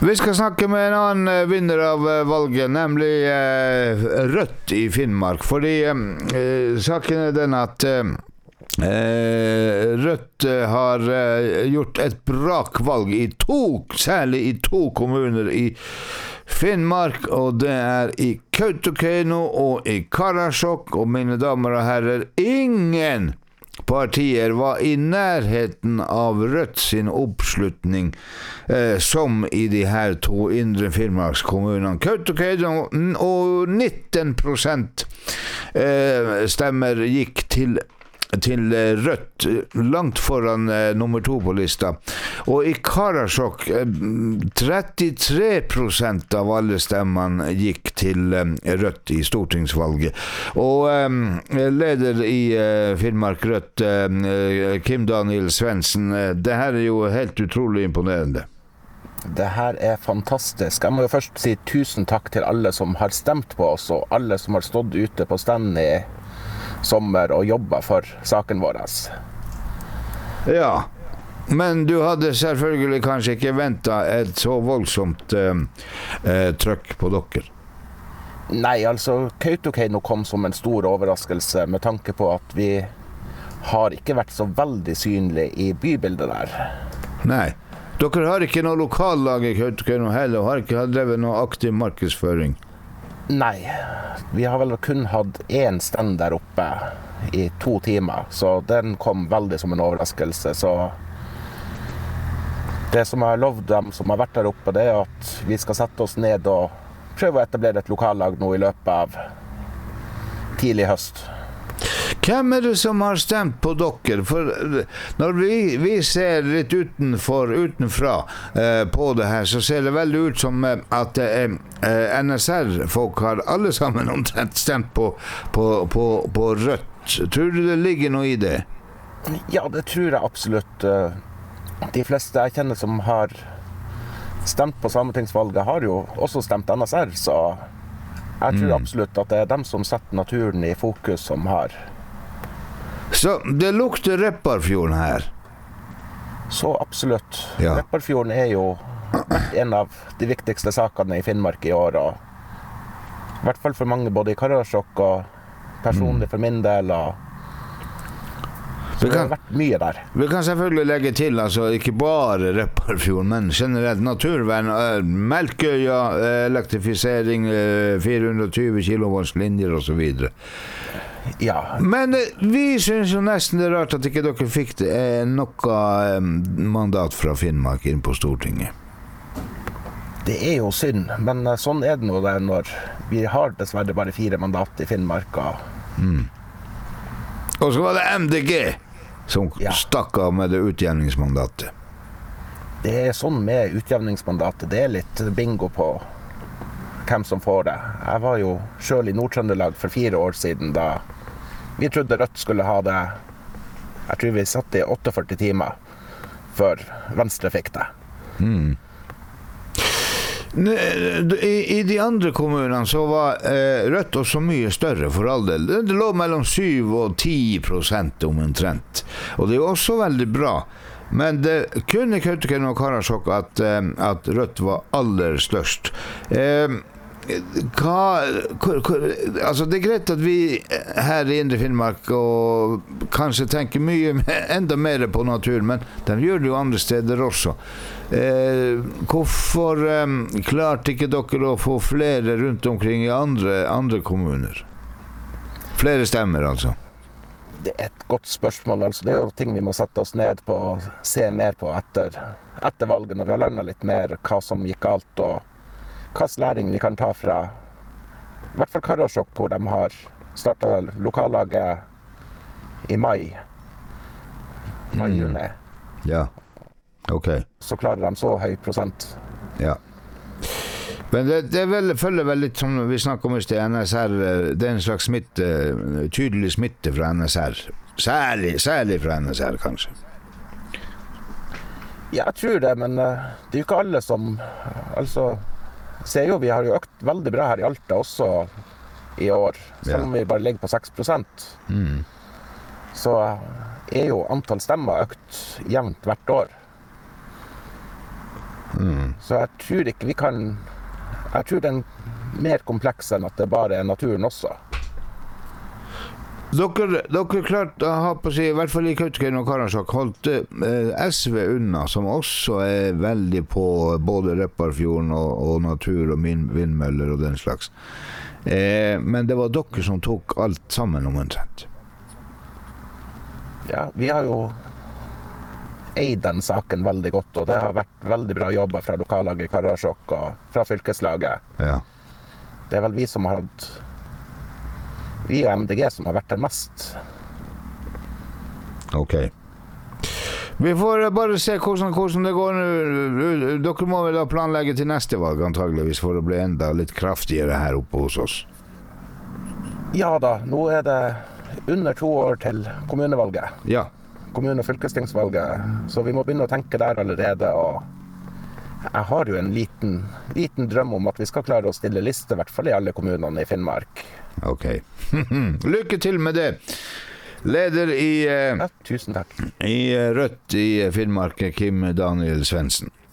Vi skal snakke med en annen vinner av valget, nemlig Rødt i Finnmark. Fordi saken er den at Rødt har gjort et brakvalg særlig i to kommuner i Finnmark, og det er i Kautokeino og i Karasjok. Og mine damer og herrer, ingen partier var i nærheten av Rødt sin oppslutning som i de her to indre Finnmarkskommunene. Kautokeino og 19% stemmer gikk til Rødt, langt foran nummer 2 på lista. Og i Karasjok 33% av alle stemmene gikk til Rødt i stortingsvalget. Og leder i Finnmark Rødt, Kim Daniel Svendsen, det her er jo helt utrolig imponerende. Det her er fantastisk. Jeg må jo først si tusen takk til alle som har stemt på oss, og alle som har stått ute på stand i sommer og jobbet for saken vår. Ja, men du hadde selvfølgelig kanskje ikke ventet et så voldsomt trøkk på dere. Nei, altså Kautokeino kom som en stor overraskelse med tanke på at vi har ikke vært så veldig synlige i bybildet der. Nei, dere har ikke noe lokallag i Kautokeino heller, og har ikke drevet noe aktiv markedsføring. Nei, vi har vel kun hatt én stand der oppe i 2 timer, så den kom veldig som en overraskelse. Så det som jeg har lovd dem som har vært der oppe, det er at vi skal sette oss ned og prøve å etablere et lokallag nå i løpet av tidlig høst. Hvem er det som har stemt på dere? For når vi ser litt utenfra på det her, så ser det veldig ut som at NSR-folk har alle sammen omtrent stemt på Rødt. Tror du det ligger noe i det? Ja, det tror jeg absolutt. De fleste jeg kjenner som har stemt på sametingsvalget har jo også stemt NSR, så jeg tror absolutt at det er dem som setter naturen i fokus som har. Så det lukter Repparfjorden her? Så absolutt. Ja. Repparfjorden er jo en av de viktigste sakene i Finnmark i år, og i hvert fall for mange både i Karasjok og personlig for min del. Så det har vært mye der. Vi kan selvfølgelig legge til, altså ikke bare Repparfjorden, men generelt naturvern, Melkøya, elektrifisering, 420 kilovoltslinjer og så videre. Ja. Men vi synes jo nesten det er rart at ikke dere fikk noe mandat fra Finnmark inn på Stortinget. Det er jo synd, men sånn er det nå der når vi har dessverre bare 4 mandat i Finnmark. Og så var det MDG som stakk av med det utjevningsmandatet. Det er sånn med utjevningsmandatet, det er litt bingo på hvem som får det. Jeg var jo selv i Nord-Trøndelag for 4 år siden da vi trodde Rødt skulle ha det. Jeg tror vi satt i 48 timer før Venstre fikk det. I de andre kommunene så var Rødt også mye større for all del. Det lå mellom 7 og 10% omtrent. Og det er jo også veldig bra. Men det kunne Kautokeino og Karasjok at Rødt var aller størst. Altså det er greit at vi her i Indre Finnmark og kanskje tenker enda mer på natur, men de gjør det jo andre steder også. Hvorfor klarte ikke dere å få flere rundt omkring i andre kommuner? Flere stemmer altså. Det er et godt spørsmål. Altså, det er jo ting vi må sette oss ned på og se mer på etter valget, når vi har lært litt mer hva som gikk galt, og hva slags læring vi kan ta fra i hvert fall Karasjok, hvor de har startet lokallaget i mai-juni. Ja, ok. Så klarer de så høy prosent. Ja. Men det følger vel litt som vi snakker om i sted, NSR, det er en slags tydelig smitte fra NSR. Særlig fra NSR, kanskje. Ja, jeg tror det, men det er jo ikke alle som ser jo, vi har jo økt veldig bra her i Alta også i år, selv om vi bare ligger på 6%. Så er jo antall stemmer økt jevnt hvert år. Så jeg tror ikke vi kan... Jeg tror den er mer kompleks enn at det bare er naturen også. Dere klart å ha på seg, i hvert fall i Kautokeino og Karasjok, holdt SV unna, som også er veldig på både Repparfjorden og natur og vindmøller og den slags. Men det var dere som tok alt sammen omtrent. Ja, vi har jo eid den saken veldig godt, og det har vært veldig bra jobba fra lokallaget i Karasjok og fra fylkeslaget. Ja. Det er vel vi som har hatt... Vi og MDG som har vært der mest. Ok. Vi får bare se hvordan det går nå. Dere må vel da planlegge til neste valg antageligvis for å bli enda litt kraftigere her oppe hos oss. Ja da, nå er det under 2 år til kommunevalget. Ja. Kommune- og fylkestingsvalget. Så vi må begynne å tenke der allerede. Og jeg har jo en liten drøm om at vi skal klare å stille liste, i hvert fall i alle kommunene i Finnmark. Ok. Lykke til med det. Leder Ja, tusen takk. i Rødt i Finnmark, Kim Daniel Svendsen.